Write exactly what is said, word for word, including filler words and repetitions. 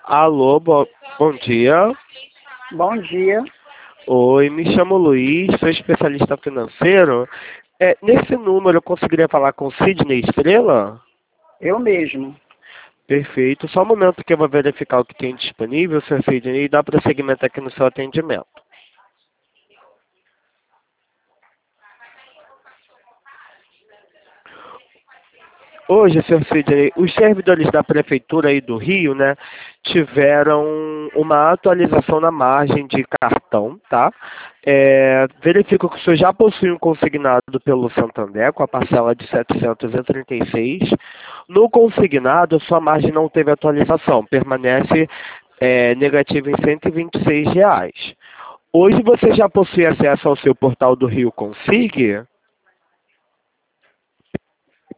Alô, bo- bom dia. Bom dia. Oi, me chamo Luiz, sou especialista financeiro. É, nesse número eu conseguiria falar com Sidney Estrela? Eu mesmo. Perfeito. Só um momento que eu vou verificar o que tem disponível, senhor Sidney, e dar prosseguimento aqui no seu atendimento. Hoje, senhor Sidney, os servidores da Prefeitura aí do Rio, né, tiveram uma atualização na margem de cartão, tá? É, verifico que o senhor já possui um consignado pelo Santander, com a parcela de setecentos e trinta e seis. No consignado, sua margem não teve atualização, permanece é, negativa em cento e vinte e seis reais. Hoje você já possui acesso ao seu portal do Rio Consig?